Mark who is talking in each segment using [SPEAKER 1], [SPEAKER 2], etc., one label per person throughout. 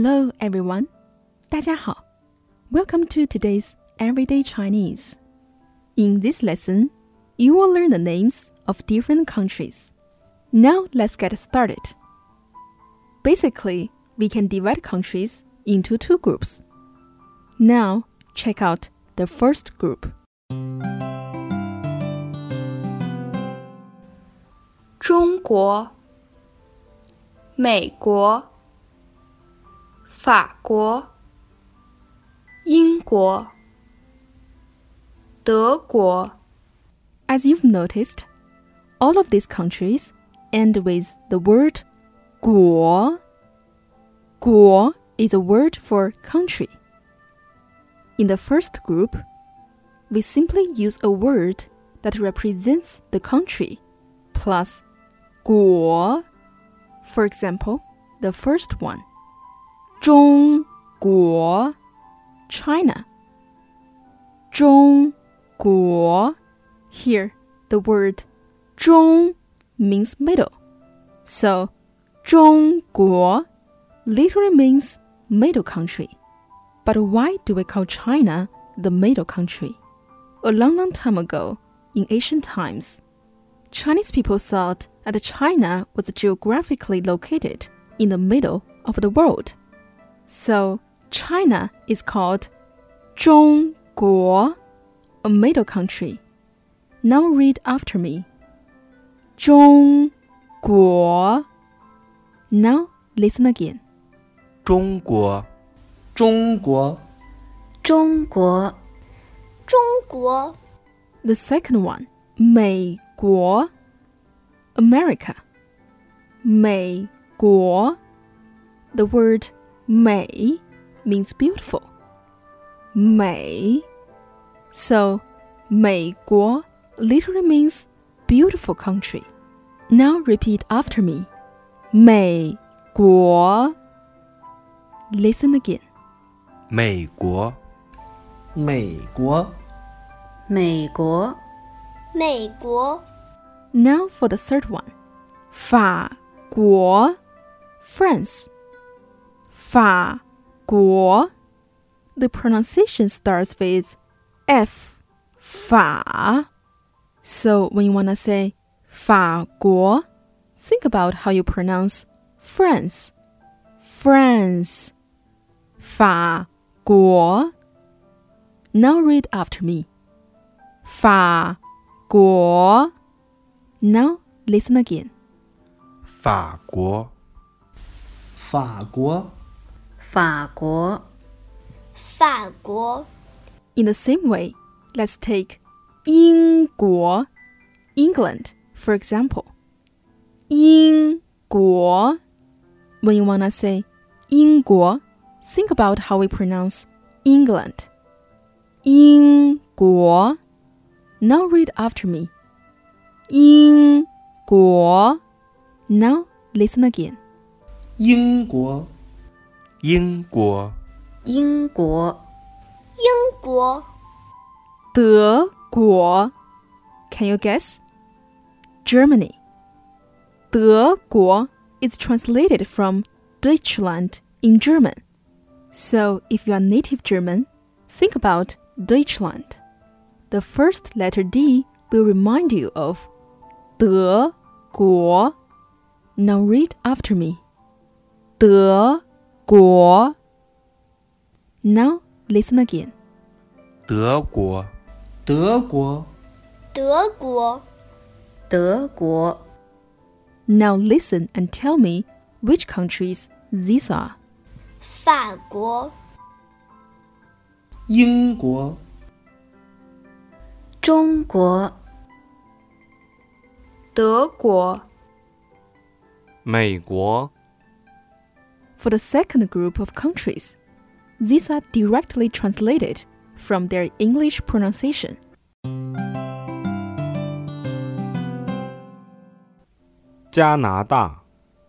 [SPEAKER 1] Hello everyone, 大家好. Welcome to today's Everyday Chinese. In this lesson, you will learn the names of different countries. Now let's get started. Basically, we can divide countries into two groups. Now, check out the first group.
[SPEAKER 2] 中国、美国、法国、英国、德国。
[SPEAKER 1] As you've noticed, all of these countries end with the word 国. 国 is a word for country. In the first group, we simply use a word that represents the country plus 国. For example, the first one, 中国 China. 中国 Here, the word 中 means middle. So, 中国 literally means middle country. But why do we call China the middle country? A long time ago, in ancient times, Chinese people thought that China was geographically located in the middle of the world. So, China is called 中国, a middle country. Now read after me. 中国. Now listen again.
[SPEAKER 3] 中国
[SPEAKER 4] 中国
[SPEAKER 5] 中国
[SPEAKER 6] 中国
[SPEAKER 1] The second one, 美国 America. 美国 The word 美 means beautiful. 美 So, 美国 literally means beautiful country. Now repeat after me. 美国 Listen again.
[SPEAKER 3] 美国
[SPEAKER 4] 美国
[SPEAKER 5] 美国
[SPEAKER 6] 美国
[SPEAKER 1] Now for the third one. 法国 France. 法国 The pronunciation starts with F. 法 So when you want to say 法国, think about how you pronounce France. France. 法国 Now read after me. 法国 Now listen again.
[SPEAKER 3] 法国
[SPEAKER 4] 法国
[SPEAKER 5] 法国
[SPEAKER 6] 法国
[SPEAKER 1] In the same way, let's take 英国 England, for example. 英国 When you want to say 英国, think about how we pronounce England. 英国 Now read after me. 英国 Now listen again.
[SPEAKER 4] 英国
[SPEAKER 3] 英国
[SPEAKER 5] 英国
[SPEAKER 6] 英国
[SPEAKER 1] 德国 Can you guess? Germany. 德国 is translated from Deutschland in German. So if you are native German, think about Deutschland. The first letter D will remind you of 德国. Now read after me. 德国 Now listen again.
[SPEAKER 3] 德国
[SPEAKER 4] 德国
[SPEAKER 6] 德国
[SPEAKER 5] 德国
[SPEAKER 1] Now listen and tell me which countries these are.
[SPEAKER 6] 法国
[SPEAKER 4] 英国
[SPEAKER 5] 中国
[SPEAKER 2] 德国
[SPEAKER 3] 美国
[SPEAKER 1] For the second group of countries, these are directly translated from their English pronunciation.
[SPEAKER 3] 加拿大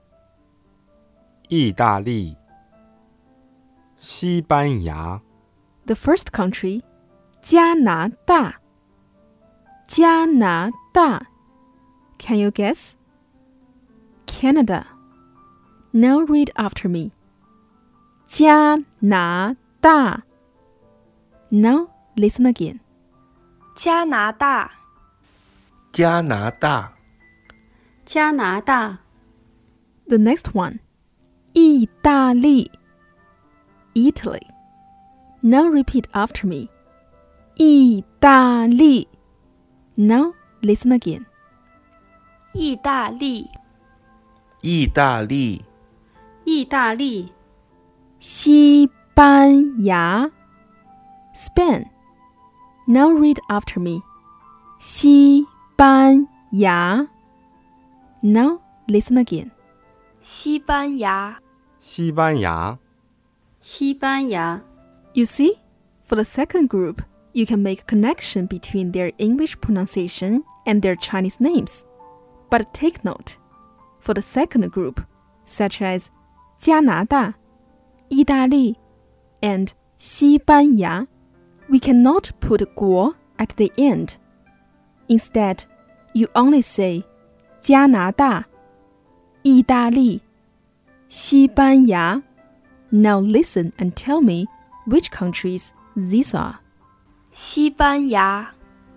[SPEAKER 3] 意大利西班牙
[SPEAKER 1] The first country, 加拿大. 加拿大 Can you guess? Canada. Now read after me. 加拿大 Now listen again.
[SPEAKER 2] 加拿大，
[SPEAKER 3] 加拿大，
[SPEAKER 5] 加拿大
[SPEAKER 1] The next one. 意大利 Italy. Now repeat after me. 意大利 Now listen again.
[SPEAKER 2] 意大利，
[SPEAKER 3] 意大利，
[SPEAKER 5] 意大利
[SPEAKER 1] 西班牙 Spain. Now read after me. 西班牙 Now listen again.
[SPEAKER 2] 西班牙，
[SPEAKER 3] 西班牙，
[SPEAKER 5] 西班牙
[SPEAKER 1] You see, for the second group, you can make a connection between their English pronunciation and their Chinese names. But take note, for the second group, such as 加拿大, 意大利, and 西班牙, we cannot put 国 at the end. Instead, you only say 加拿大, 意大利, 西班牙. Now listen and tell me which countries these are.
[SPEAKER 2] 西班牙，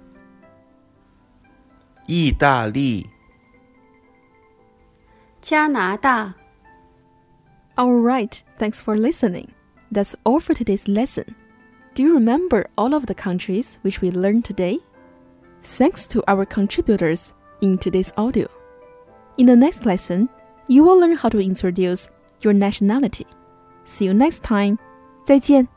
[SPEAKER 3] 意大利，
[SPEAKER 5] 加拿大
[SPEAKER 1] Alright, thanks for listening. That's all for today's lesson. Do you remember all of the countries which we learned today? Thanks to our contributors in today's audio. In the next lesson, you will learn how to introduce your nationality. See you next time. 再见。